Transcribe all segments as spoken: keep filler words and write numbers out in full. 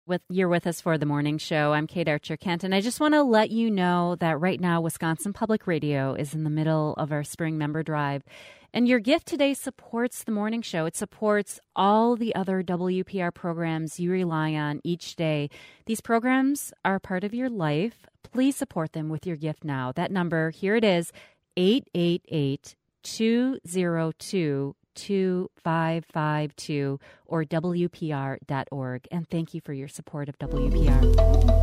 with you're with us for the morning show. I'm Kate Archer-Kent, and I just want to let you know that right now Wisconsin Public Radio is in the middle of our spring member drive. And your gift today supports the morning show. It supports all the other W P R programs you rely on each day. These programs are a part of your life. Please support them with your gift now. That number, here it is, eight eight eight, two oh two, two five five two or W P R dot org. And thank you for your support of W P R.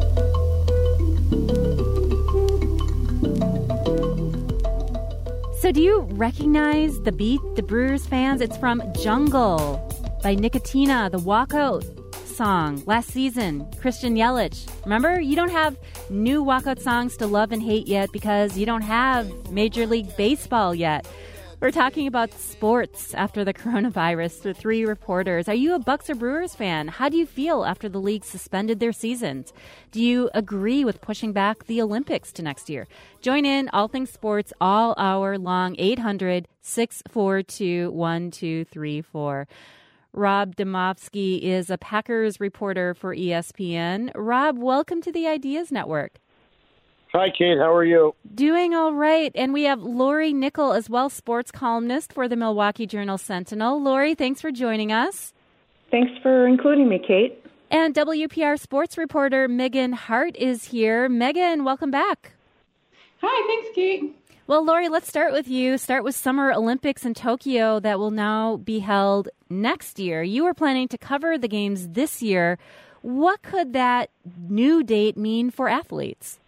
So do you recognize the beat, the Brewers fans? It's from Jungle by Nicotina, the walkout song last season. Christian Yelich. Remember, you don't have new walkout songs to love and hate yet because you don't have Major League Baseball yet. We're talking about sports after the coronavirus with three reporters. Are you a Bucks or Brewers fan? How do you feel after the league suspended their seasons? Do you agree with pushing back the Olympics to next year? Join in All Things Sports all hour long, eight hundred, six four two, one two three four. Rob Demovsky is a Packers reporter for E S P N. Rob, welcome to the Ideas Network. Hi, Kate. How are you? Doing all right. And we have Lori Nickel as well, sports columnist for the Milwaukee Journal-Sentinel. Lori, thanks for joining us. Thanks for including me, Kate. And W P R sports reporter Megan Hart is here. Megan, welcome back. Hi, thanks, Kate. Well, Lori, let's start with you. Start with Summer Olympics in Tokyo that will now be held next year. You were planning to cover the games this year. What could that new date mean for athletes?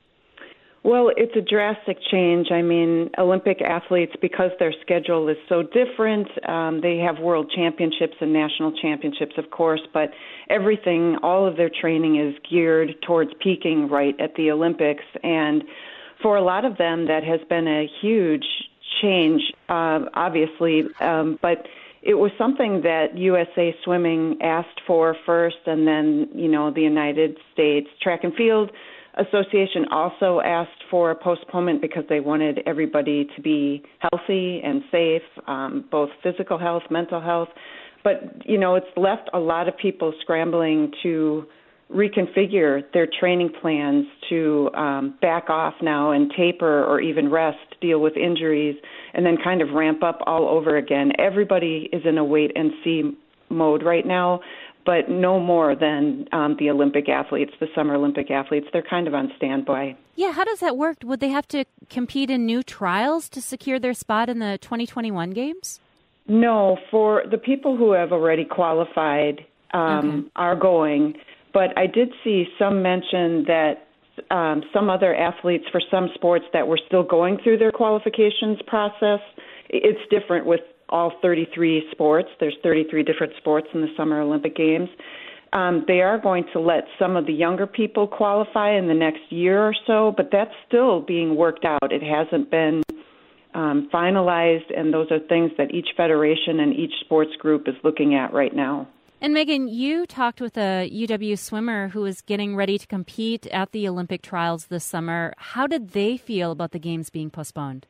Well, it's a drastic change. I mean, Olympic athletes, because their schedule is so different, um, they have world championships and national championships, of course, but everything, all of their training is geared towards peaking right at the Olympics. And for a lot of them, that has been a huge change, uh, obviously, um, but it was something that U S A Swimming asked for first, and then, you know, the United States Track and Field Association also asked for a postponement because they wanted everybody to be healthy and safe, um, both physical health, mental health. But, you know, it's left a lot of people scrambling to reconfigure their training plans to um, back off now and taper or even rest, deal with injuries, and then kind of ramp up all over again. Everybody is in a wait-and-see mode right now, but no more than um, the Olympic athletes, the Summer Olympic athletes. They're kind of on standby. Yeah, how does that work? Would they have to compete in new trials to secure their spot in the twenty twenty-one games? No, for the people who have already qualified um, okay. are going. But I did see some mention that um, some other athletes for some sports that were still going through their qualifications process. It's different with all thirty-three sports. There's thirty-three different sports in the Summer Olympic Games. Um, they are going to let some of the younger people qualify in the next year or so, but that's still being worked out. It hasn't been um, finalized, and those are things that each federation and each sports group is looking at right now. And Megan, you talked with a U W swimmer who is getting ready to compete at the Olympic trials this summer. How did they feel about the games being postponed?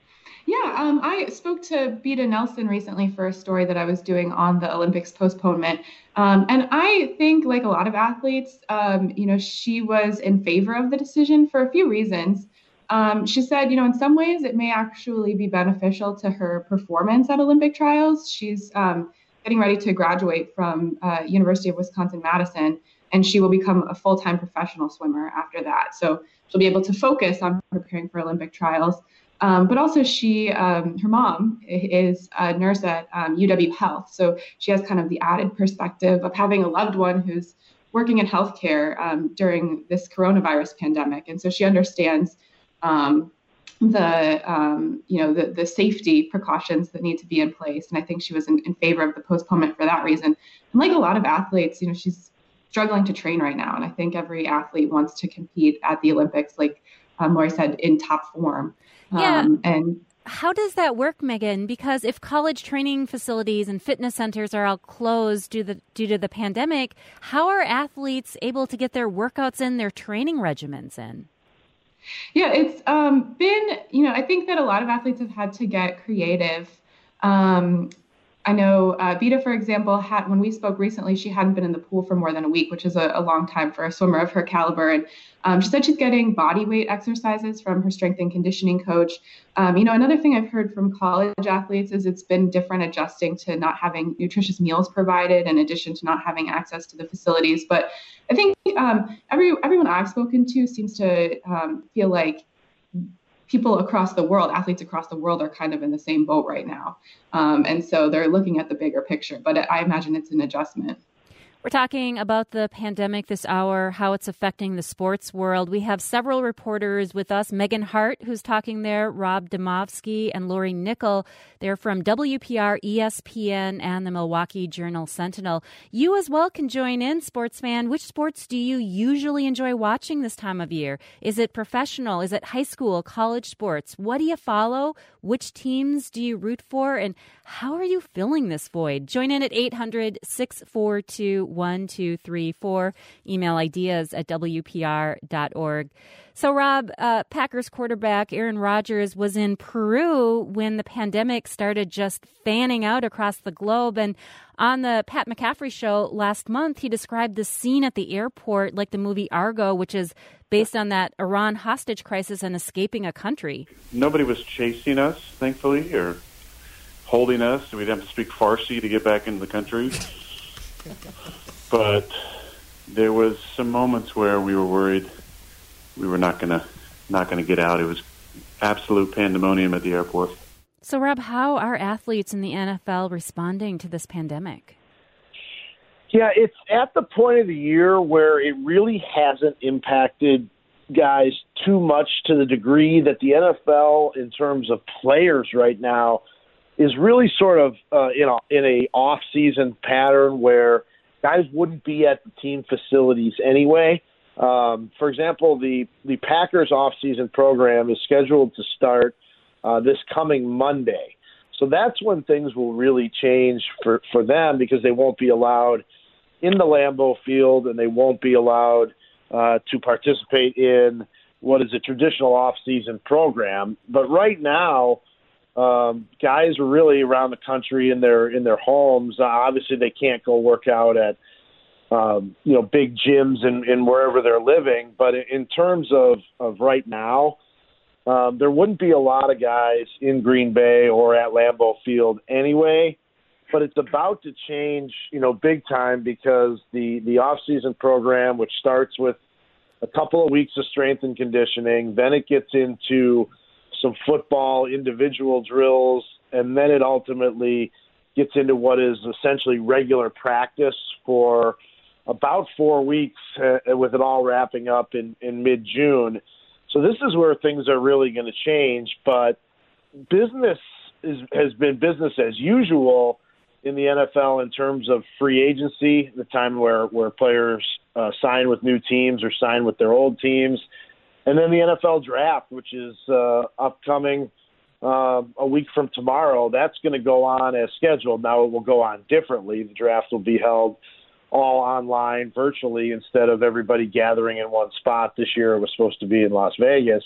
Yeah, um, I spoke to Beta Nelson recently for a story that I was doing on the Olympics postponement. Um, and I think, like a lot of athletes, um, you know, she was in favor of the decision for a few reasons. Um, she said, you know, in some ways it may actually be beneficial to her performance at Olympic trials. She's um, getting ready to graduate from uh, University of Wisconsin-Madison, and she will become a full-time professional swimmer after that. So she'll be able to focus on preparing for Olympic trials. Um, but also she, um, her mom is a nurse at um, U W Health. So she has kind of the added perspective of having a loved one who's working in healthcare um, during this coronavirus pandemic. And so she understands um, the, um, you know, the, the safety precautions that need to be in place. And I think she was in, in favor of the postponement for that reason. And like a lot of athletes, you know, she's struggling to train right now. And I think every athlete wants to compete at the Olympics, like um, Lori said, in top form. Yeah. Um, and how does that work, Megan? Because if college training facilities and fitness centers are all closed due, the, due to the pandemic, how are athletes able to get their workouts in, their training regimens in? Yeah, it's um, been, you know, I think that a lot of athletes have had to get creative um, I know uh, Vita, for example, had when we spoke recently, she hadn't been in the pool for more than a week, which is a, a long time for a swimmer of her caliber. And um, she said she's getting body weight exercises from her strength and conditioning coach. Um, you know, another thing I've heard from college athletes is it's been different adjusting to not having nutritious meals provided, in addition to not having access to the facilities. But I think um, every everyone I've spoken to seems to um, feel like people across the world, athletes across the world, are kind of in the same boat right now. Um, and so they're looking at the bigger picture, but I imagine it's an adjustment. We're talking about the pandemic this hour, how it's affecting the sports world. We have several reporters with us. Megan Hart, who's talking there, Rob Demovsky, and Lori Nickel. They're from W P R, E S P N, and the Milwaukee Journal-Sentinel. You as well can join in, sports fan. Which sports do you usually enjoy watching this time of year? Is it professional? Is it high school, college sports? What do you follow? Which teams do you root for? And how are you filling this void? Join in at eight hundred, six four two, one two three four. Email ideas at W P R dot org. So, Rob, uh, Packers quarterback Aaron Rodgers was in Peru when the pandemic started just fanning out across the globe. And on the Pat McCaffrey show last month, he described the scene at the airport like the movie Argo, which is based on that Iran hostage crisis and escaping a country. Nobody was chasing us, thankfully, or holding us. We'd have to speak Farsi to get back into the country. But there was some moments where we were worried we were not gonna not gonna get out. It was absolute pandemonium at the airport. So, Rob, how are athletes in the N F L responding to this pandemic? Yeah, it's at the point of the year where it really hasn't impacted guys too much, to the degree that the N F L, in terms of players right now, is really sort of uh, in a in a off-season pattern where guys wouldn't be at the team facilities anyway. Um, for example, the, the Packers off-season program is scheduled to start uh, this coming Monday. So that's when things will really change for, for them, because they won't be allowed in the Lambeau Field and they won't be allowed uh, to participate in what is a traditional off-season program. But right now, um, guys are really around the country in their in their homes. Uh, obviously, they can't go work out at um, you know big gyms and, and wherever they're living. But in terms of, of right now, um, there wouldn't be a lot of guys in Green Bay or at Lambeau Field anyway. But it's about to change, you know, big time, because the, the off-season program, which starts with a couple of weeks of strength and conditioning, then it gets into some football individual drills, and then it ultimately gets into what is essentially regular practice for about four weeks, uh, with it all wrapping up in, in mid-June. So this is where things are really going to change. But business is, has been business as usual in the N F L in terms of free agency, the time where, where players uh, sign with new teams or sign with their old teams. And then the N F L draft, which is uh, upcoming uh, a week from tomorrow, that's going to go on as scheduled. Now it will go on differently. The draft will be held all online, virtually, instead of everybody gathering in one spot. This year it was supposed to be in Las Vegas.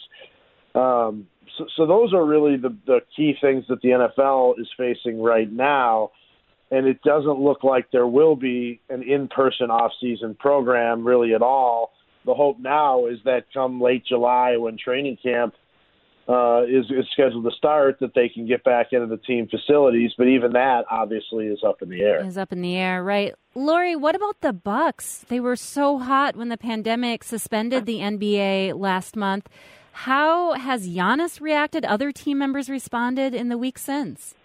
Um, so, so those are really the, the key things that the N F L is facing right now. And it doesn't look like there will be an in-person off-season program really at all. The hope now is that come late July, when training camp uh, is, is scheduled to start, that they can get back into the team facilities. But even that, obviously, is up in the air. Is up in the air, right. Lori, what about the Bucks? They were so hot when the pandemic suspended the N B A last month. How has Giannis reacted? Other team members responded in the week since?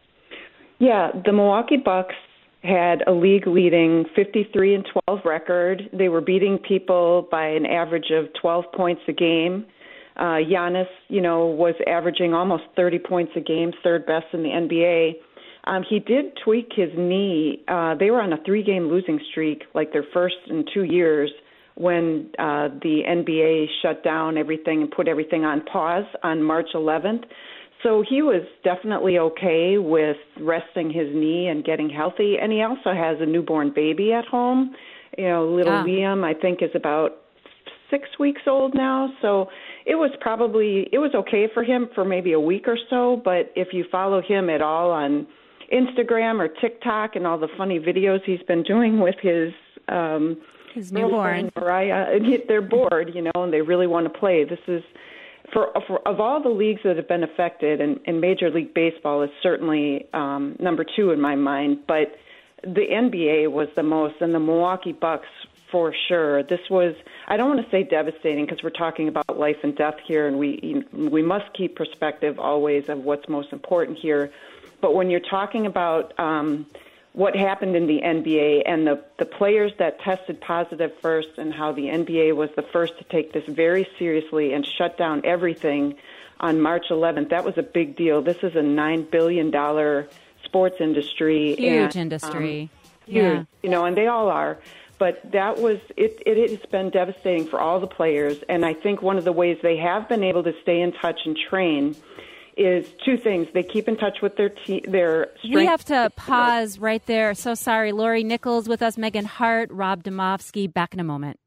Yeah, the Milwaukee Bucks had a league-leading fifty-three and twelve record. They were beating people by an average of twelve points a game. Uh, Giannis, you know, was averaging almost thirty points a game, third best in the N B A. Um, he did tweak his knee. Uh, they were on a three-game losing streak, like their first in two years, when uh, the N B A shut down everything and put everything on pause on March eleventh. So he was definitely okay with resting his knee and getting healthy. And he also has a newborn baby at home. You know, little yeah. Liam, I think, is about six weeks old now. So it was probably, it was okay for him for maybe a week or so. But if you follow him at all on Instagram or TikTok and all the funny videos he's been doing with his um, his newborn Mariah. And he, they're bored, you know, and they really want to play. This is for, for of all the leagues that have been affected, and, and Major League Baseball is certainly um, number two in my mind, but the N B A was the most, and the Milwaukee Bucks for sure. This was, I don't want to say devastating because we're talking about life and death here, and we we must keep perspective always of what's most important here. But when you're talking about um, what happened in the N B A and the, the players that tested positive first, and how the N B A was the first to take this very seriously and shut down everything on March eleventh, that was a big deal. This is a nine billion dollars sports industry. Huge and, industry. Um, huge, yeah. You know, and they all are. But that was, it, it has been devastating for all the players. And I think one of the ways they have been able to stay in touch and train is two things. They keep in touch with their te- their strength. We have to pause right there. So sorry. Lori Nichols with us, Megan Hart, Rob Demovsky. Back in a moment.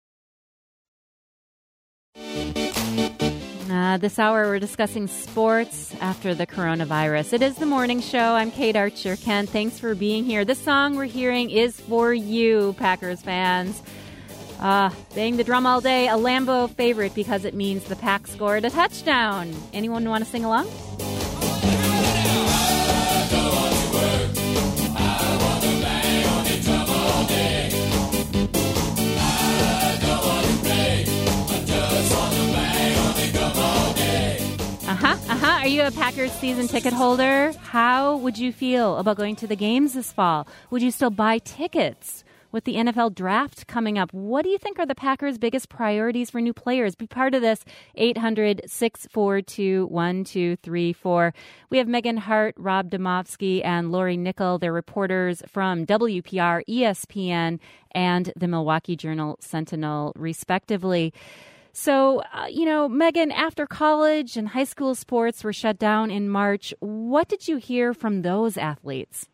Uh, this hour, we're discussing sports after the coronavirus. It is the morning show. I'm Kate Archer. Ken, thanks for being here. This song we're hearing is for you, Packers fans. Uh, bang the drum all day, a Lambeau favorite because it means the Pack scored a touchdown. Anyone want to sing along? Uh-huh, uh-huh. Are you a Packers season ticket holder? How would you feel about going to the games this fall? Would you still buy tickets? With the N F L draft coming up, what do you think are the Packers' biggest priorities for new players? Be part of this, eight hundred, six four two, one two three four. We have Megan Hart, Rob Demovsky, and Lori Nickel. They're reporters from W P R, E S P N, and the Milwaukee Journal-Sentinel, respectively. So, uh, you know, Megan, after college and high school sports were shut down in March, what did you hear from those athletes?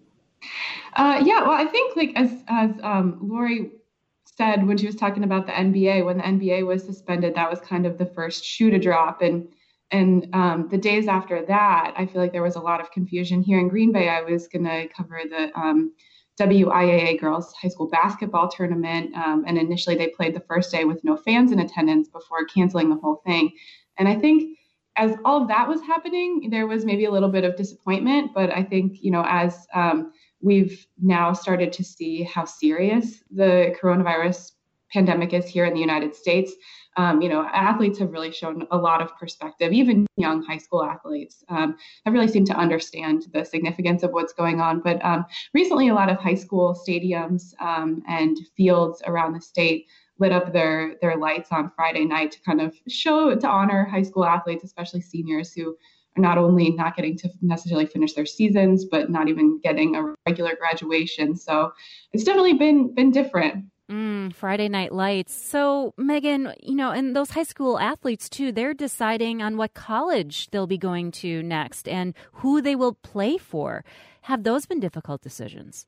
Uh, yeah, well, I think like as as um, Lori said when she was talking about the N B A, when the N B A was suspended, that was kind of the first shoe to drop. And and um, the days after that, I feel like there was a lot of confusion here in Green Bay. I was going to cover the um, W I A A girls high school basketball tournament, um, and initially they played the first day with no fans in attendance before canceling the whole thing. And I think as all of that was happening, there was maybe a little bit of disappointment. But I think, you know, as um, we've now started to see how serious the coronavirus pandemic is here in the United States. Um, you know, athletes have really shown a lot of perspective. Even young high school athletes um, have really seemed to understand the significance of what's going on. But um, recently, a lot of high school stadiums um, and fields around the state lit up their their lights on Friday night to kind of show, to honor high school athletes, especially seniors who are not only not getting to necessarily finish their seasons, but not even getting a regular graduation. So it's definitely been been different. Mm, Friday night lights. So, Megan, you know, and those high school athletes, too, they're deciding on what college they'll be going to next and who they will play for. Have those been difficult decisions?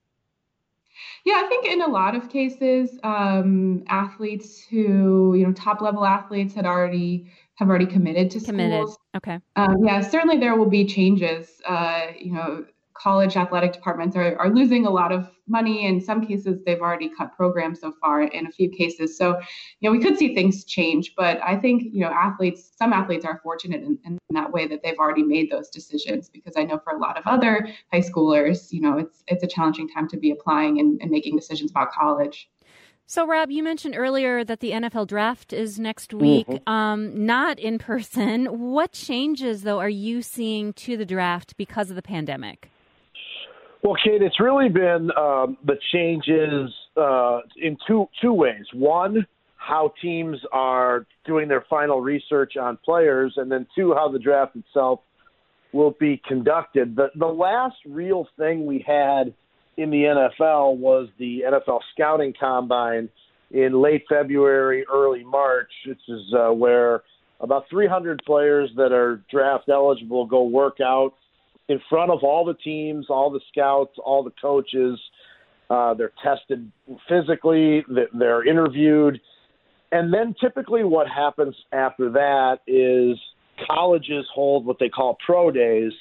Yeah, I think in a lot of cases, um, athletes who, you know, top level athletes had already have already committed to Committed. schools. Okay. Um, yeah, certainly there will be changes. Uh, you know, college athletic departments are, are losing a lot of money. In some cases, they've already cut programs so far in a few cases. So, you know, we could see things change. But I think, you know, athletes, some athletes are fortunate in, in that way that they've already made those decisions, because I know for a lot of other high schoolers, you know, it's it's a challenging time to be applying and, and making decisions about college. So, Rob, you mentioned earlier that the N F L draft is next week, mm-hmm. um, not in person. What changes, though, are you seeing to the draft because of the pandemic? Well, Kate, it's really been um, the changes uh, in two two ways. One, how teams are doing their final research on players, and then two, how the draft itself will be conducted. The, the last real thing we had in the N F L was the N F L Scouting Combine in late February, early March, which is uh, where about three hundred players that are draft eligible go work out in front of all the teams, all the scouts, all the coaches. Uh, they're tested physically, they're interviewed. And then typically what happens after that is colleges hold what they call pro days,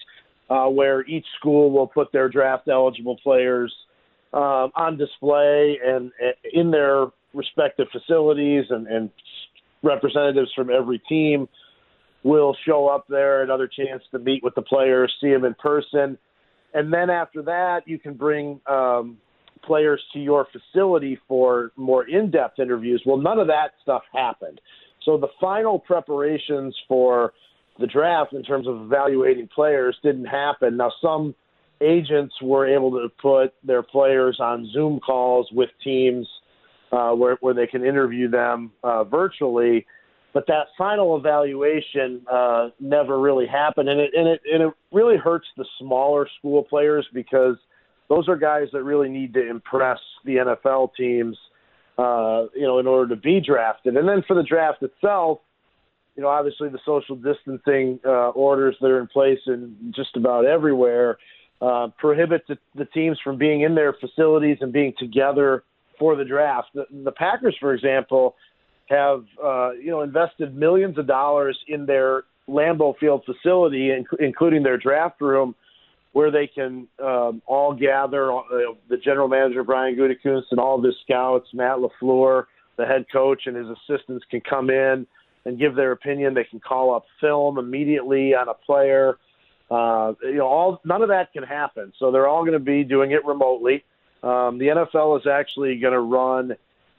uh, where each school will put their draft-eligible players uh, on display and, and in their respective facilities, and, and representatives from every team will show up there, another chance to meet with the players, see them in person. And then after that, you can bring um, players to your facility for more in-depth interviews. Well, none of that stuff happened. So the final preparations for the draft in terms of evaluating players didn't happen. Now, some agents were able to put their players on Zoom calls with teams uh, where, where they can interview them uh, virtually. But that final evaluation uh, never really happened, and it, and it and it really hurts the smaller school players, because those are guys that really need to impress the N F L teams, uh, you know, in order to be drafted. And then for the draft itself, you know, obviously the social distancing uh, orders that are in place in just about everywhere uh, prohibit the, the teams from being in their facilities and being together for the draft. The, the Packers, for example, have, uh, you know, invested millions of dollars in their Lambeau Field facility, inc- including their draft room, where they can um, all gather. Uh, the general manager, Brian Gutekunst, and all of his scouts, Matt LaFleur, the head coach, and his assistants can come in and give their opinion. They can call up film immediately on a player. Uh, you know, all none of that can happen. So they're all going to be doing it remotely. Um, the N F L is actually going to run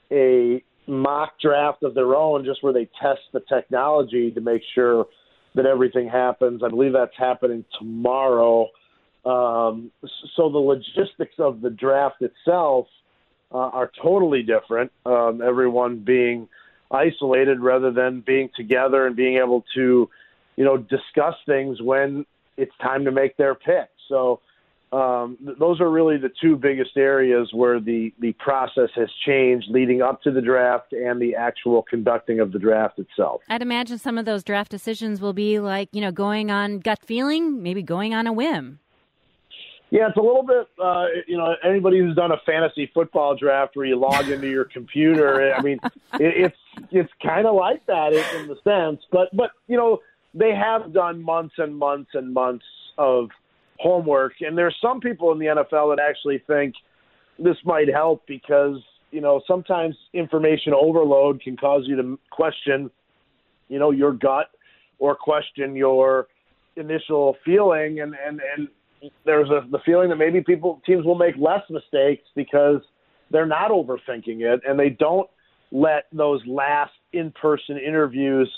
a mock draft of their own, just where they test the technology to make sure that everything happens. I believe that's happening tomorrow. Um, so the logistics of the draft itself uh, are totally different. Um, everyone being isolated rather than being together and being able to, you know, discuss things when it's time to make their pick. So Um, th- those are really the two biggest areas where the, the process has changed leading up to the draft and the actual conducting of the draft itself. I'd imagine some of those draft decisions will be like, you know, going on gut feeling, maybe going on a whim. Yeah, it's a little bit, uh, you know, anybody who's done a fantasy football draft where you log into your computer, I mean, it, it's it's kind of like that in, in the sense. But, but, you know, they have done months and months and months of homework, and there's some people in the N F L that actually think this might help, because, you know, sometimes information overload can cause you to question, you know, your gut or question your initial feeling, and and and there's a the feeling that maybe people teams will make less mistakes because they're not overthinking it, and they don't let those last in-person interviews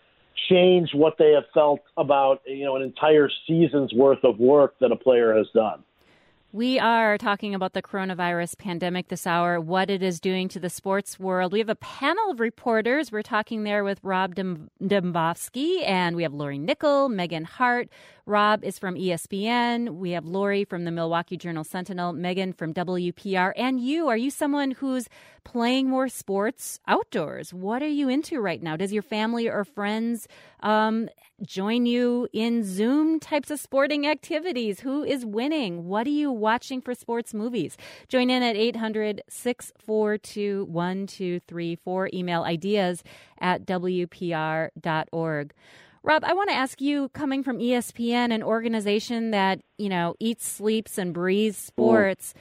change what they have felt about, you know, an entire season's worth of work that a player has done. We are talking about the coronavirus pandemic this hour, what it is doing to the sports world. We have a panel of reporters. We're talking there with Rob Demovsky, and we have Lori Nickel, Megan Hart. Rob is from E S P N. We have Lori from the Milwaukee Journal-Sentinel, Megan from W P R. And you, are you someone who's playing more sports outdoors? What are you into right now? Does your family or friends um, join you in Zoom types of sporting activities? Who is winning? What are you watching for sports movies? Join in at eight hundred, six four two, one two three four. Email ideas at W P R dot org. Rob, I want to ask you, coming from E S P N, an organization that, you know, eats, sleeps, and breathes sports,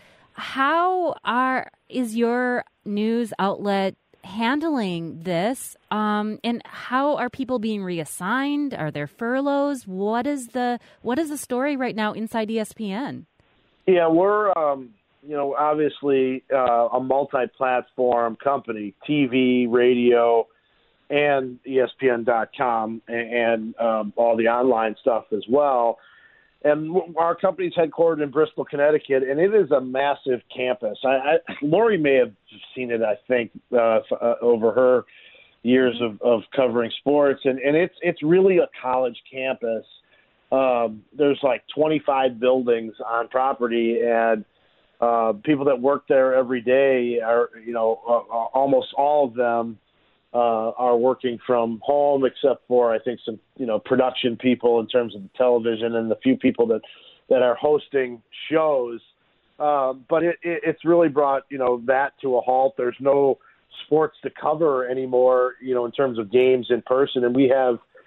how are is your news outlet handling this? Um, and how are people being reassigned? Are there furloughs? What is the what is the story right now inside E S P N? Yeah, we're um, you know, obviously uh, a multi-platform company, T V, radio, and E S P N dot com, and um, all the online stuff as well. And our company's headquartered in Bristol, Connecticut, and it is a massive campus. I, I, Lori may have seen it, I think, uh, uh, over her years of, of covering sports, and, and it's it's really a college campus. Um, there's like twenty-five buildings on property, and uh, people that work there every day are, you know, uh, almost all of them Uh, are working from home, except for, I think, some, you know, production people in terms of the television and the few people that, that are hosting shows. Um, but it, it, it's really brought, you know, that to a halt. There's no sports to cover anymore, you know, in terms of games in person. And we have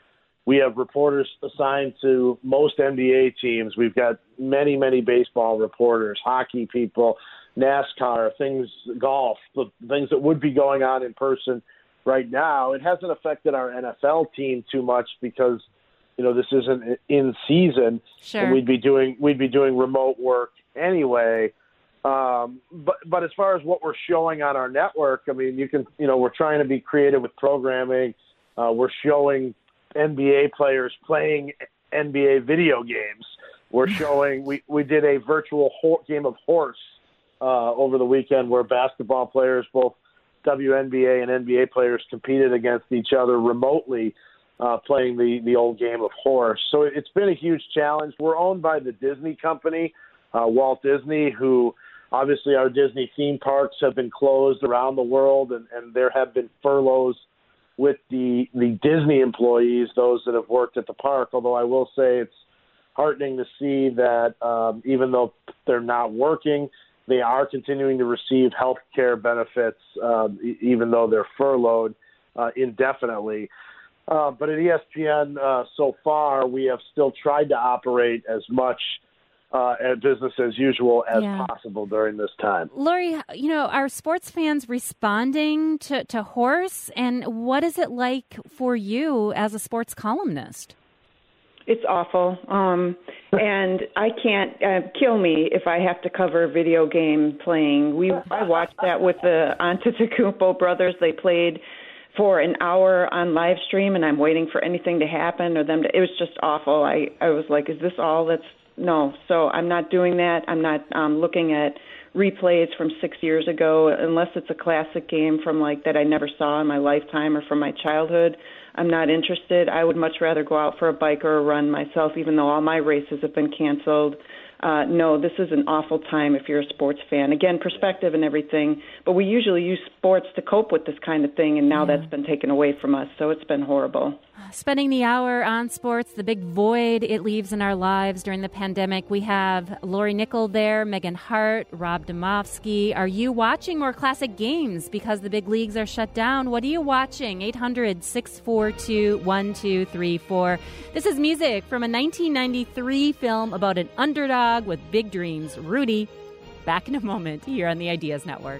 We have reporters assigned to most N B A teams. We've got many, many baseball reporters, hockey people, NASCAR, things, golf, the things that would be going on in person right now. It hasn't affected our N F L team too much because, you know, this isn't in season, sure. and we'd be doing we'd be doing remote work anyway. Um, but but as far as what we're showing on our network, I mean, you can you know we're trying to be creative with programming. Uh, we're showing N B A players playing N B A video games. We're showing we, we did a virtual ho- game of horse uh, over the weekend where basketball players, both W N B A and N B A players, competed against each other remotely, uh, playing the, the old game of horse. So it's been a huge challenge. We're owned by the Disney company, uh, Walt Disney, who obviously our Disney theme parks have been closed around the world, and, and there have been furloughs with the, the Disney employees, those that have worked at the park, although I will say it's heartening to see that um, even though they're not working, they are continuing to receive health care benefits, um, e- even though they're furloughed uh, indefinitely. Uh, but at E S P N, uh, so far, we have still tried to operate as much uh, at business as usual as yeah. possible during this time. Lori, you know, are sports fans responding to, to horse? And what is it like for you as a sports columnist? It's awful. Um, and I can't uh, kill me if I have to cover video game playing. We I watched that with the Antetokounmpo brothers. They played for an hour on live stream, and I'm waiting for anything to happen or them to. It was just awful. I, I was like, is this all that's no. So I'm not doing that. I'm not um, looking at replays from six years ago unless it's a classic game from like that I never saw in my lifetime or from my childhood. I'm not interested. I would much rather go out for a bike or a run myself, even though all my races have been canceled. Uh, no, this is an awful time if you're a sports fan. Again, perspective and everything, but we usually use sports to cope with this kind of thing, and now yeah. that's been taken away from us, so it's been horrible. Spending the hour on sports, the big void it leaves in our lives during the pandemic. We have Lori Nickel there, Megan Hart, Rob Demovsky. Are you watching more classic games because the big leagues are shut down? What are you watching? eight hundred, six four two, one two three four. This is music from a nineteen ninety-three film about an underdog with big dreams. Rudy, back in a moment here on the Ideas Network.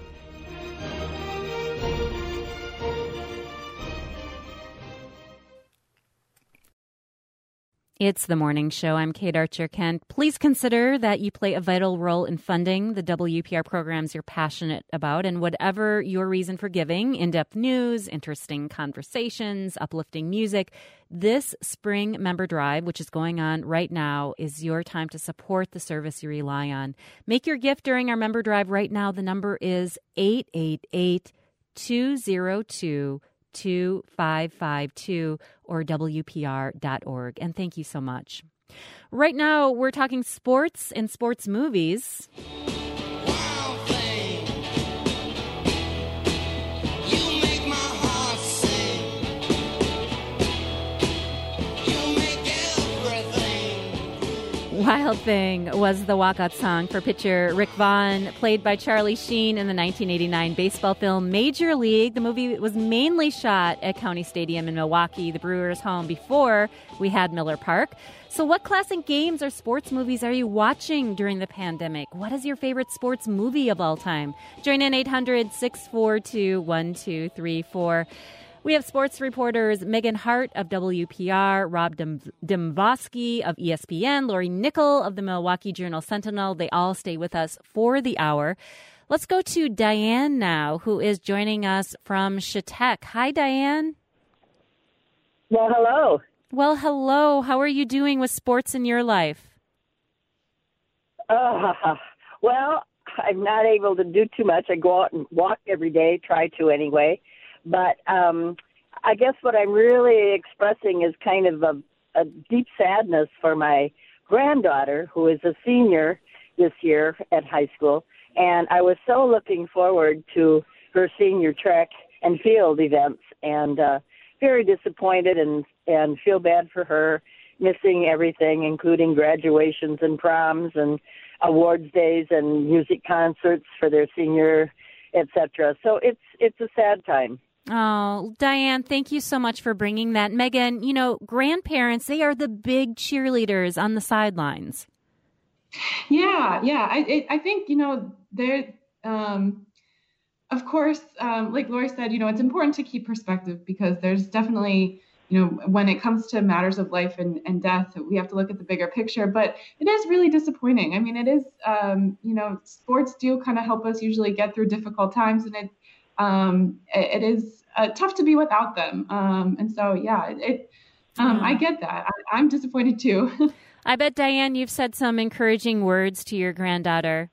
It's the morning show. I'm Kate Archer-Kent. Please consider that you play a vital role in funding the W P R programs you're passionate about, and whatever your reason for giving, in-depth news, interesting conversations, uplifting music, this spring member drive, which is going on right now, is your time to support the service you rely on. Make your gift during our member drive right now. The number is eight eight eight, two oh two, two five five two or W P R dot org. And thank you so much. Right now, we're talking sports and sports movies. Wild thing. You make my heart sing. You make everything. Wild Thing was the walkout song for pitcher Rick Vaughn, played by Charlie Sheen in the nineteen eighty-nine baseball film Major League. The movie was mainly shot at County Stadium in Milwaukee, the Brewers' home, before we had Miller Park. So what classic games or sports movies are you watching during the pandemic? What is your favorite sports movie of all time? Join in eight hundred, six four two, one two three four. We have sports reporters Megan Hart of W P R, Rob Demovsky of E S P N, Lori Nickel of the Milwaukee Journal-Sentinel. They all stay with us for the hour. Let's go to Diane now, who is joining us from Chautauqua. Hi, Diane. Well, hello. Well, hello. How are you doing with sports in your life? Uh, well, I'm not able to do too much. I go out and walk every day, try to anyway. But um, I guess what I'm really expressing is kind of a, a deep sadness for my granddaughter, who is a senior this year at high school. And I was so looking forward to her senior track and field events, and uh, very disappointed and, and feel bad for her, missing everything, including graduations and proms and awards days and music concerts for their senior, et cetera. So it's it's a sad time. Oh, Diane, thank you so much for bringing that. Megan, you know, grandparents, they are the big cheerleaders on the sidelines. Yeah, yeah. I it, I think, you know, there, um, of course, um, like Lori said, you know, it's important to keep perspective because there's definitely, you know, when it comes to matters of life and, and death, we have to look at the bigger picture. But it is really disappointing. I mean, it is, um, you know, sports do kind of help us usually get through difficult times, and it um, it, it is uh, tough to be without them. Um, and so, yeah, it, it um, I get that. I, I'm disappointed too. I bet, Diane, you've said some encouraging words to your granddaughter.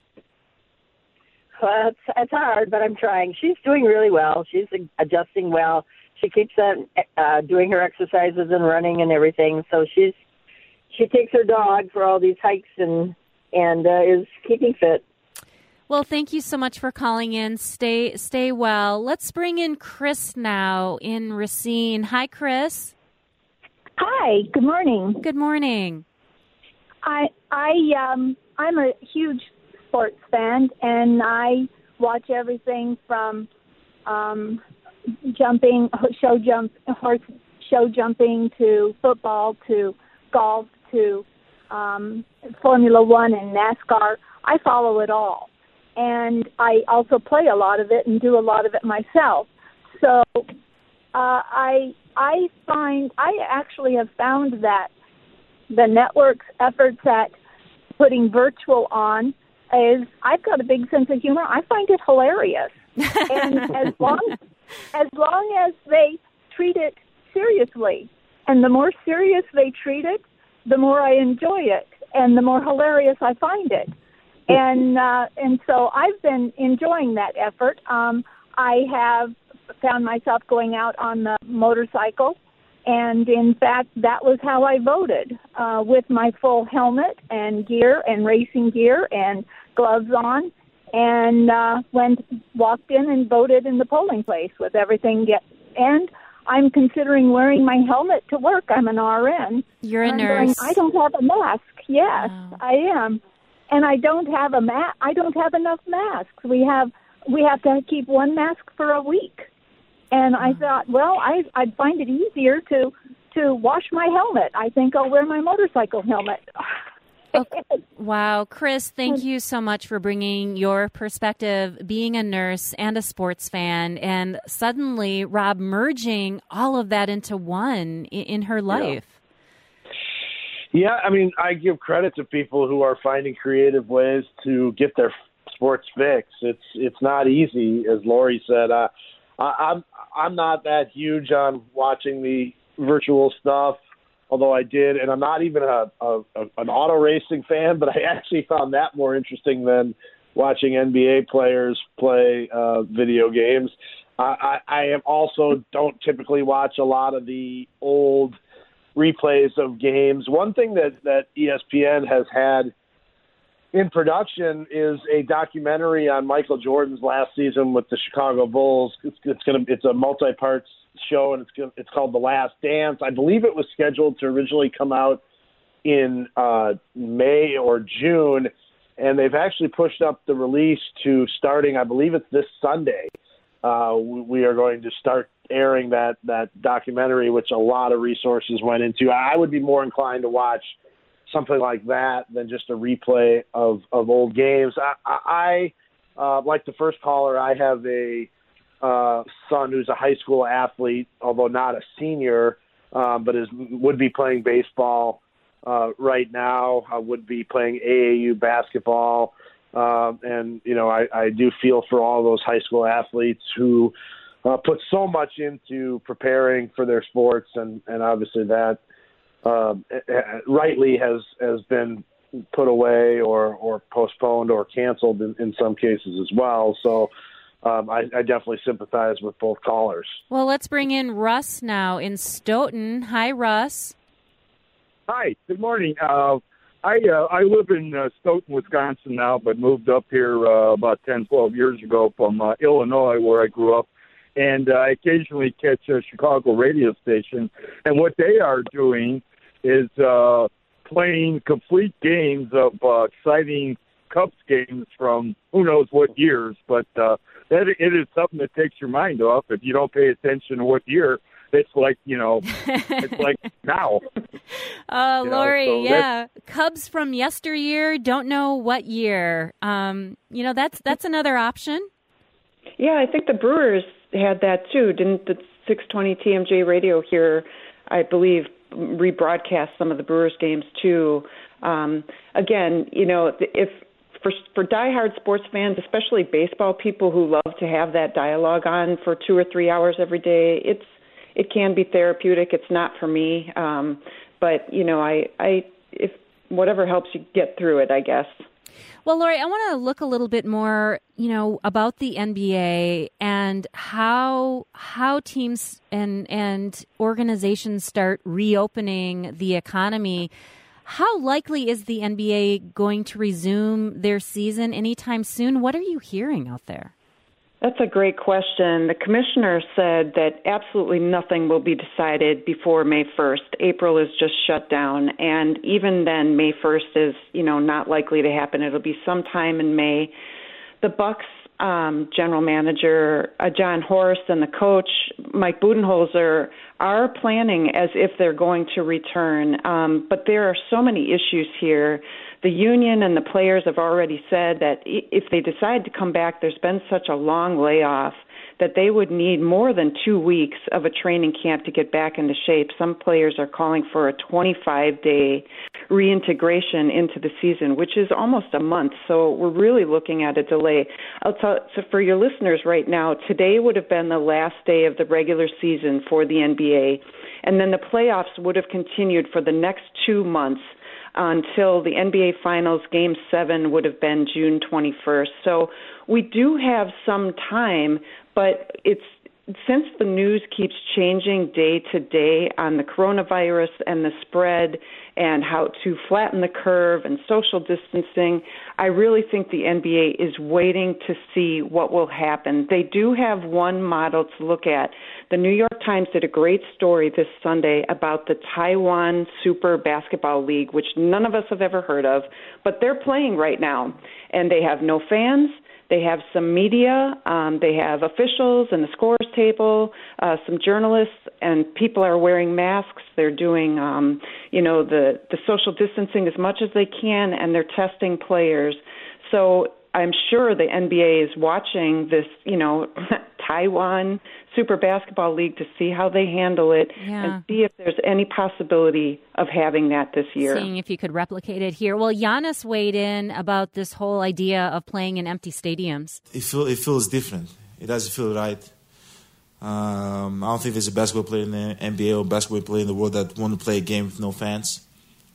Well, it's, it's hard, but I'm trying. She's doing really well. She's adjusting well. She keeps on uh, doing her exercises and running and everything. So she's she takes her dog for all these hikes and and uh, is keeping fit. Well, thank you so much for calling in. Stay stay well. Let's bring in Chris now in Racine. Hi, Chris. Hi. Good morning. Good morning. I I um I'm a huge sports fan, and I watch everything from um, jumping, show jump, horse show jumping to football to golf to um, Formula One and NASCAR. I follow it all, and I also play a lot of it and do a lot of it myself. So uh, I I find I actually have found that the network's efforts at putting virtual on is I've got a big sense of humor. I find it hilarious. And as long as long as they treat it seriously, and the more serious they treat it, the more I enjoy it, and the more hilarious I find it. And uh, and so I've been enjoying that effort. Um, I have found myself going out on the motorcycle, and in fact, that was how I voted, uh, with my full helmet and gear and racing gear and gloves on, and uh, went walked in and voted in the polling place with everything. Get and I'm considering wearing my helmet to work. I'm an R N. You're a I'm nurse. Going, I don't have a mask. Yes, Wow. I am, and I don't have a ma- I don't have enough masks. We have we have to keep one mask for a week. And I thought, well, I, I'd find it easier to to wash my helmet. I think I'll wear my motorcycle helmet. Okay. Wow. Chris, thank you so much for bringing your perspective, being a nurse and a sports fan, and suddenly, Rob, merging all of that into one in, in her life. Yeah. yeah, I mean, I give credit to people who are finding creative ways to get their sports fix. It's it's not easy, as Lori said. Uh, I, I'm I'm not that huge on watching the virtual stuff, although I did, and I'm not even a, a, a an auto racing fan, but I actually found that more interesting than watching N B A players play uh, video games. I, I, I am also don't typically watch a lot of the old replays of games. One thing that, that E S P N has had in production is a documentary on Michael Jordan's last season with the Chicago Bulls. It's, it's going to it's a multi-part show, and it's gonna, it's called The Last Dance. I believe it was scheduled to originally come out in uh, May or June, and they've actually pushed up the release to starting. I believe it's this Sunday. Uh, we are going to start airing that that documentary, which a lot of resources went into. I would be more inclined to watch something like that than just a replay of, of old games. I, I uh, like the first caller, I have a uh, son who's a high school athlete, although not a senior, um, but is would be playing baseball uh, right now, uh, would be playing A A U basketball. Um, and, you know, I, I do feel for all those high school athletes who uh, put so much into preparing for their sports, and, and obviously that Uh, rightly has has been put away or, or postponed or canceled in, in some cases as well. So um, I, I definitely sympathize with both callers. Well, let's bring in Russ now in Stoughton. Hi, Russ. Hi. Good morning. Uh, I uh, I live in uh, Stoughton, Wisconsin now, but moved up here uh, about ten, twelve years ago from uh, Illinois, where I grew up. And uh, I occasionally catch a Chicago radio station, and what they are doing is uh, playing complete games of uh, exciting Cubs games from who knows what years, but uh, that it is something that takes your mind off if you don't pay attention to what year. It's like, you know, it's like now. Uh, You know, Lori, so yeah. Cubs from yesteryear, don't know what year. Um, you know, that's that's another option. Yeah, I think the Brewers had that too. Didn't the six twenty T M J radio here, I believe, rebroadcast some of the Brewers games too? Um, again, you know, if for for diehard sports fans, especially baseball people who love to have that dialogue on for two or three hours every day, it's it can be therapeutic. It's not for me, um, but you know, I I if whatever helps you get through it, I guess. Well, Lori, I want to look a little bit more, you know, about the N B A and how how teams and and organizations start reopening the economy. How likely is the N B A going to resume their season anytime soon? What are you hearing out there? That's a great question. The commissioner said that absolutely nothing will be decided before May first. April is just shut down, and even then, May first is, you know, not likely to happen. It'll be sometime in May. The Bucks um, general manager, uh, John Horst, and the coach, Mike Budenholzer, are planning as if they're going to return. Um, but there are so many issues here. The union and the players have already said that if they decide to come back, there's been such a long layoff that they would need more than two weeks of a training camp to get back into shape. Some players are calling for a twenty-five day reintegration into the season, which is almost a month. So we're really looking at a delay. I'll tell, so for your listeners right now, today would have been the last day of the regular season for the N B A, and then the playoffs would have continued for the next two months until the N B A Finals Game seven would have been June twenty-first. So we do have some time, but it's since the news keeps changing day to day on the coronavirus and the spread and how to flatten the curve and social distancing, I really think the N B A is waiting to see what will happen. They do have one model to look at. The New York Times did a great story this Sunday about the Taiwan Super Basketball League, which none of us have ever heard of, but they're playing right now. And they have no fans. They have some media, um, they have officials and the scores table, uh, some journalists, and people are wearing masks. They're doing, um, you know, the, the social distancing as much as they can, and they're testing players. So I'm sure the N B A is watching this, you know, Taiwan Super Basketball League to see how they handle it Yeah. and see if there's any possibility of having that this year. Seeing if you could replicate it here. Well, Giannis weighed in about this whole idea of playing in empty stadiums. It, feel, it feels different. It doesn't feel right. Um, I don't think there's a basketball player in the N B A or basketball player in the world that want to play a game with no fans.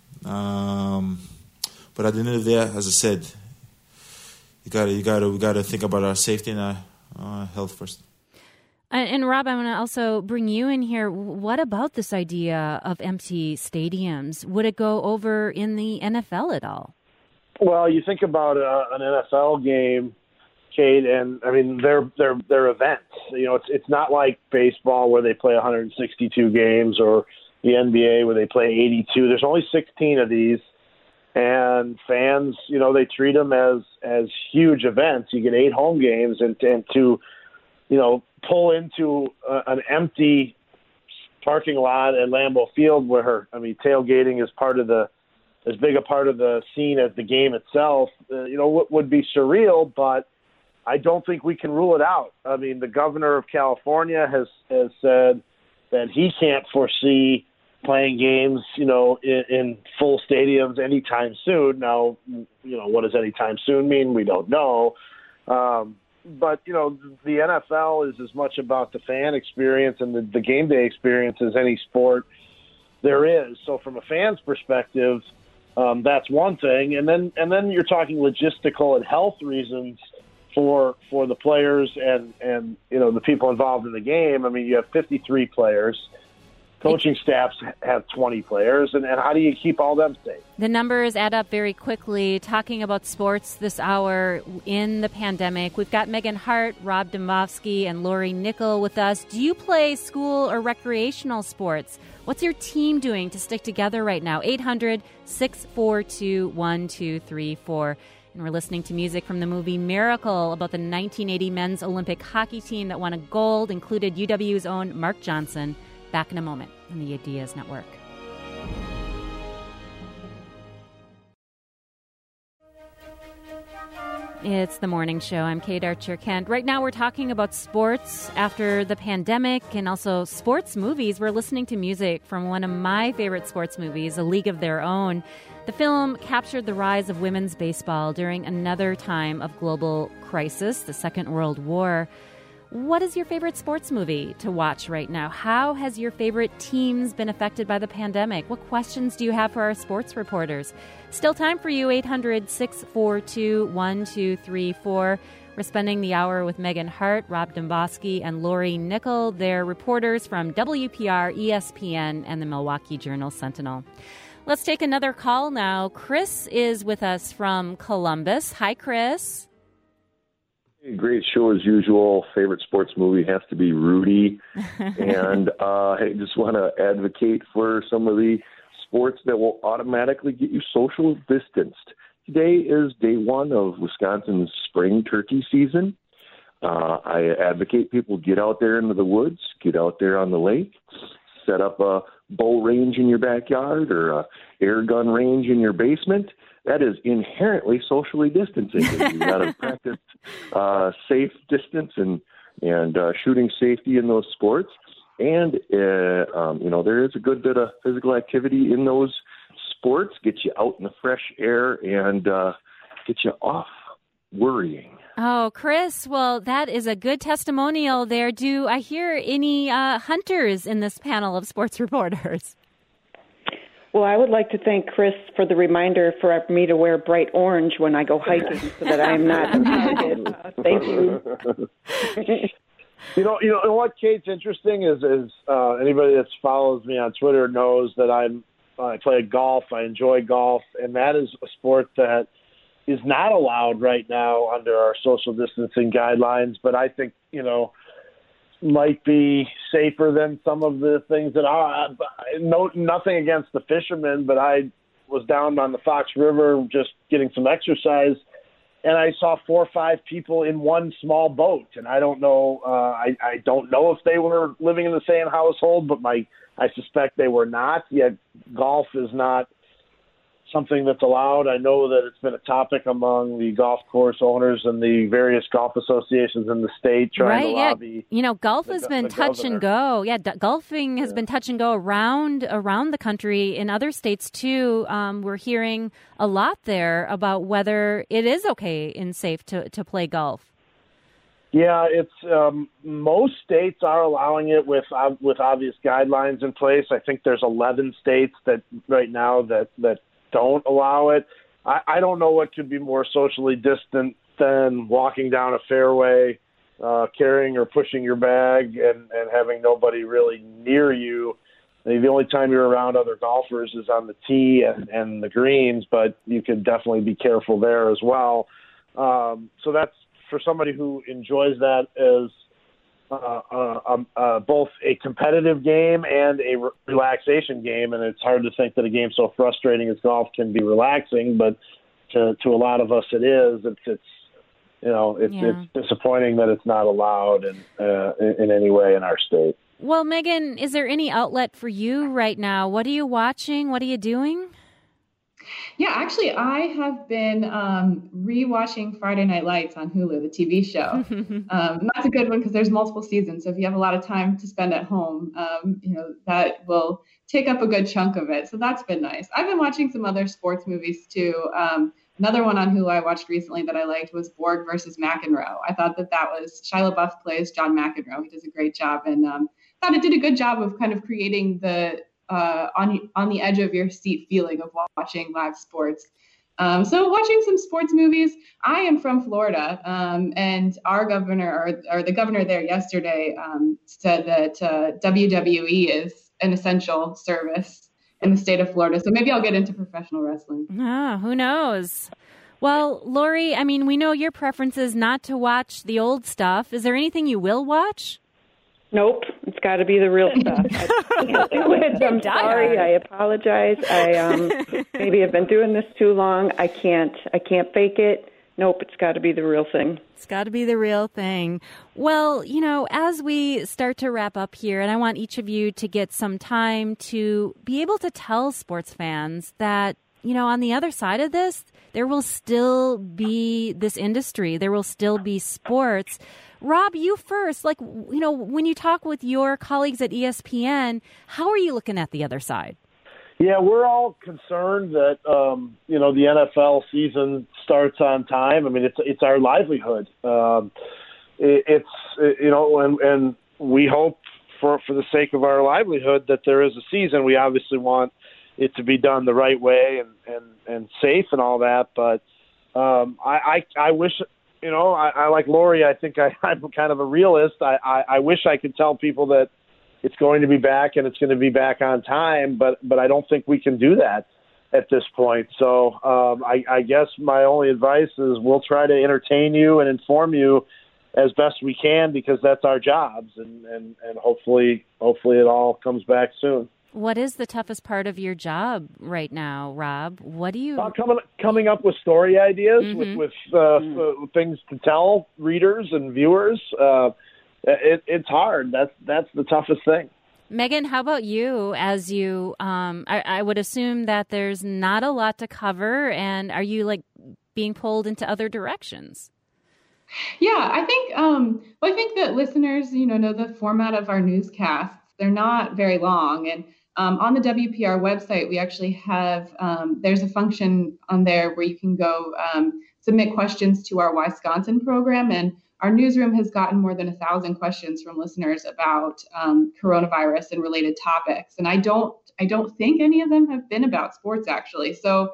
Um, but at the end of the day, as I said, you gotta, you gotta, we gotta think about our safety and our uh, health first. And, and Rob, I want to also bring you in here. What about this idea of empty stadiums? Would it go over in the N F L at all? Well, you think about uh, an N F L game, Kate, and I mean they're they're they're events. You know, it's it's not like baseball where they play one hundred sixty-two games, or the N B A where they play eighty-two. There's only sixteen of these, and fans, you know, they treat them as as huge events. You get eight home games, and and to, you know, pull into uh, an empty parking lot at Lambeau Field where, I mean, tailgating is part of the, as big a part of the scene as the game itself, uh, you know, what would be surreal, but I don't think we can rule it out. I mean, the governor of California has, has said that he can't foresee playing games, you know, in, in full stadiums anytime soon. Now, you know, what does anytime soon mean? We don't know. Um, But, you know, the N F L is as much about the fan experience and the, the game day experience as any sport there is. So from a fan's perspective, um, that's one thing. And then and then you're talking logistical and health reasons for for the players and, and, you know, the people involved in the game. I mean, you have fifty-three players. Coaching staffs have twenty players, and, and how do you keep all them safe? The numbers add up very quickly. Talking about sports this hour in the pandemic, we've got Megan Hart, Rob Dombofsky, and Lori Nickel with us. Do you play school or recreational sports? What's your team doing to stick together right now? eight hundred, six four two, one two three four. And we're listening to music from the movie Miracle about the nineteen eighty men's Olympic hockey team that won a gold, included U W's own Mark Johnson. Back in a moment on the Ideas Network. It's the morning show. I'm Kate Archer-Kent. Right now we're talking about sports after the pandemic and also sports movies. We're listening to music from one of my favorite sports movies, A League of Their Own. The film captured the rise of women's baseball during another time of global crisis, the Second World War. What is your favorite sports movie to watch right now? How has your favorite teams been affected by the pandemic? What questions do you have for our sports reporters? Still time for you, eight hundred, six four two, one two three four. We're spending the hour with Megan Hart, Rob Domboski, and Lori Nickel. They're reporters from W P R, E S P N, and the Milwaukee Journal-Sentinel. Let's take another call now. Chris is with us from Columbus. Hi, Chris. Great show as usual. Favorite sports movie has to be Rudy. and uh, I just want to advocate for some of the sports that will automatically get you social distanced. Today is day one of Wisconsin's spring turkey season. Uh, I advocate people get out there into the woods, get out there on the lake, set up a bow range in your backyard or a air gun range in your basement. That is inherently socially distancing. You've got to practice uh, safe distance and and uh, shooting safety in those sports. And uh, um, you know there is a good bit of physical activity in those sports. Get you out in the fresh air and uh, get you off worrying. Oh, Chris, well, that is a good testimonial there. Do I hear any uh, hunters in this panel of sports reporters? Well, I would like to thank Chris for the reminder for me to wear bright orange when I go hiking so that I am not targeted. Thank you. You know, you know what, Kate's interesting is, is uh, anybody that follows me on Twitter knows that I'm I play golf. I enjoy golf, and that is a sport that is not allowed right now under our social distancing guidelines. But I think you know might be safer than some of the things that are. No, nothing against the fishermen, but I was down on the Fox River just getting some exercise, and I saw four or five people in one small boat. And I don't know, uh, I, I don't know if they were living in the same household, but my I suspect they were not. Yet golf is not something that's allowed. I know that it's been a topic among the golf course owners and the various golf associations in the state trying right, to yeah. lobby. You know, golf the, has been the touch governor. and go. Yeah, d- golfing has Yeah. been touch and go around around the country in other states too. Um, we're hearing a lot there about whether it is okay and safe to, to play golf. Yeah, it's um, most states are allowing it with uh, with obvious guidelines in place. I think there's eleven states that right now that that don't allow it. I, I don't know what could be more socially distant than walking down a fairway, uh, carrying or pushing your bag, and, and having nobody really near you. I mean, the only time you're around other golfers is on the tee and, and the greens, but you could definitely be careful there as well. Um, so that's for somebody who enjoys that as uh, uh, um, uh, both a competitive game and a re- relaxation game. And it's hard to think that a game so frustrating as golf can be relaxing, but to, to a lot of us it is. It's, it's you know, it's, Yeah. it's disappointing that it's not allowed in, uh, in, in any way in our state. Well, Megan, is there any outlet for you right now? What are you watching? What are you doing? Yeah, actually, I have been um, rewatching Friday Night Lights on Hulu, the T V show. um, that's a good one because there's multiple seasons. So if you have a lot of time to spend at home, um, you know, that will take up a good chunk of it. So that's been nice. I've been watching some other sports movies too. Um, another one on Hulu I watched recently that I liked was Borg versus McEnroe. I thought that that was Shia LaBeouf plays John McEnroe. He does a great job, and um, thought it did a good job of kind of creating the uh, on on the edge of your seat feeling of watching live sports. Um, so watching some sports movies. I am from Florida, um, and our governor, or, or the governor there yesterday, um, said that uh, W W E is an essential service in the state of Florida. So maybe I'll get into professional wrestling. Ah, who knows? Well, Lori, I mean, we know your preference is not to watch the old stuff. Is there anything you will watch? Nope, it's got to be the real stuff. I can't do it. I'm sorry. I apologize. I um, maybe have been doing this too long. I can't. I can't fake it. Nope, it's got to be the real thing. It's got to be the real thing. Well, you know, as we start to wrap up here, and I want each of you to get some time to be able to tell sports fans that, you know, on the other side of this, there will still be this industry. There will still be sports. Rob, you first. Like, you know, when you talk with your colleagues at E S P N, how are you looking at the other side? Yeah, we're all concerned that um, you know the N F L season starts on time. I mean, it's it's our livelihood. Um, it, it's it, you know, and, and we hope for for the sake of our livelihood that there is a season. We obviously want it to be done the right way and and, and safe and all that. But um, I, I I wish you know I, I like Lori. I think I, I'm kind of a realist. I, I I wish I could tell people that it's going to be back and it's going to be back on time, but but I don't think we can do that at this point. So um, I, I guess my only advice is we'll try to entertain you and inform you as best we can because that's our jobs, and, and, and hopefully hopefully it all comes back soon. What is the toughest part of your job right now, Rob? What do you... Uh, coming, coming up with story ideas, Mm-hmm. with, with uh, mm-hmm. uh, things to tell readers and viewers. Uh, It, it's hard. That's that's the toughest thing. Megan, how about you? As you, um, I, I would assume that there's not a lot to cover, and are you like being pulled into other directions? Yeah, I think. Um, well, I think that listeners, you know, know the format of our newscasts. They're not very long, and um, on the W P R website, we actually have. Um, there's a function on there where you can go um, submit questions to our Wisconsin program, and our newsroom has gotten more than a thousand questions from listeners about um, coronavirus and related topics, and I don't, I don't think any of them have been about sports actually. So,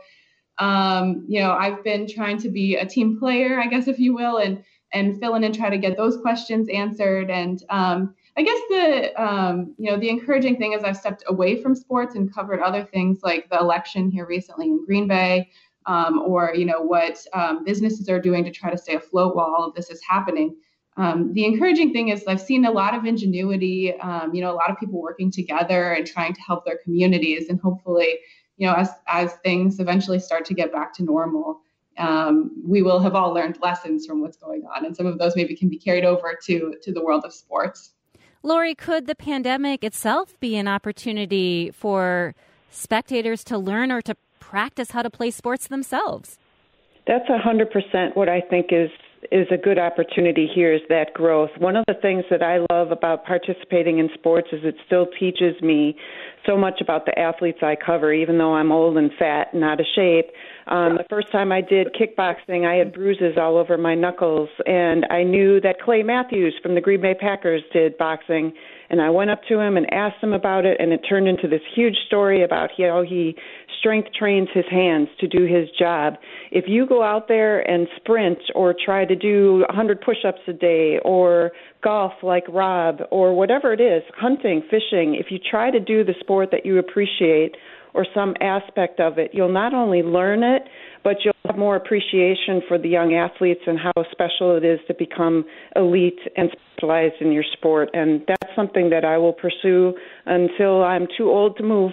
um, you know, I've been trying to be a team player, I guess, if you will, and and fill in and try to get those questions answered. And um, I guess the, um, you know, the encouraging thing is I've stepped away from sports and covered other things like the election here recently in Green Bay. Um, or, you know, what um, businesses are doing to try to stay afloat while all of this is happening. Um, the encouraging thing is I've seen a lot of ingenuity, um, you know, a lot of people working together and trying to help their communities. And hopefully, you know, as, as things eventually start to get back to normal, um, we will have all learned lessons from what's going on. And some of those maybe can be carried over to, to the world of sports. Lori, could the pandemic itself be an opportunity for spectators to learn or to practice how to play sports themselves? That's one hundred percent what I think is is a good opportunity here, is that growth. One of the things that I love about participating in sports is it still teaches me so much about the athletes I cover, even though I'm old and fat and out of shape. Um, the first time I did kickboxing, I had bruises all over my knuckles, and I knew that Clay Matthews from the Green Bay Packers did boxing, and I went up to him and asked him about it, and it turned into this huge story about how he strength trains his hands to do his job. If you go out there and sprint or try to do one hundred push-ups a day or golf like Rob or whatever it is, hunting, fishing, if you try to do the sport that you appreciate or some aspect of it, you'll not only learn it, but you'll have more appreciation for the young athletes and how special it is to become elite and specialized in your sport. And that's something that I will pursue until I'm too old to move.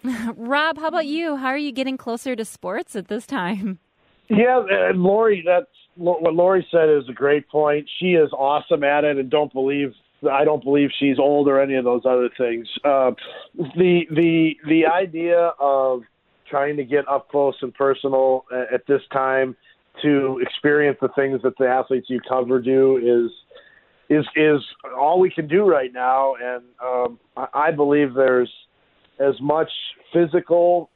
Rob, how about you? How are you getting closer to sports at this time? Yeah, and Lori, that's what Lori said is a great point. She is awesome at it, and don't believe I don't believe she's old or any of those other things. Uh, the the the idea of trying to get up close and personal at this time to experience the things that the athletes you cover do is is is all we can do right now, and um, I believe there's as much physical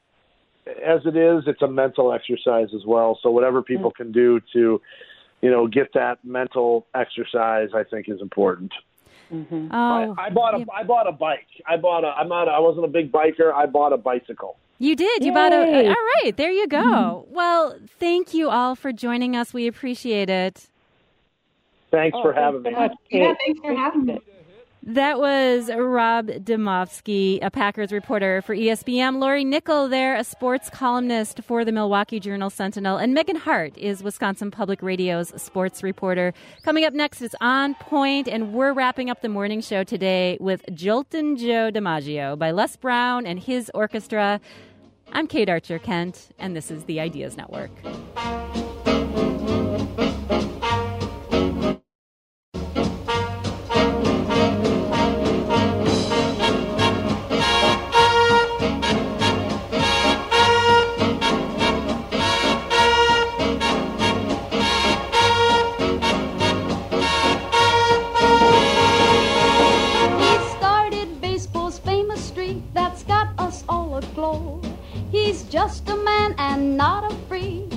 as it is, it's a mental exercise as well. So whatever people can do to, you know, get that mental exercise, I think is important. Mm-hmm. Oh, I, I bought a yeah. I bought a bike. I bought a. I'm not. A, I wasn't a big biker. I bought a bicycle. You did. You Yay. bought a. All right. There you go. Mm-hmm. Well, thank you all for joining us. We appreciate it. Thanks oh, for having thanks me. so much, yeah, thanks for having me. That was Rob Demovsky, a Packers reporter for E S P N. Lori Nickel there, a sports columnist for the Milwaukee Journal-Sentinel. And Megan Hart is Wisconsin Public Radio's sports reporter. Coming up next is On Point, and we're wrapping up the morning show today with Joltin' Joe DiMaggio by Les Brown and his orchestra. I'm Kate Archer-Kent, and this is the Ideas Network. He's just a man and not a freak.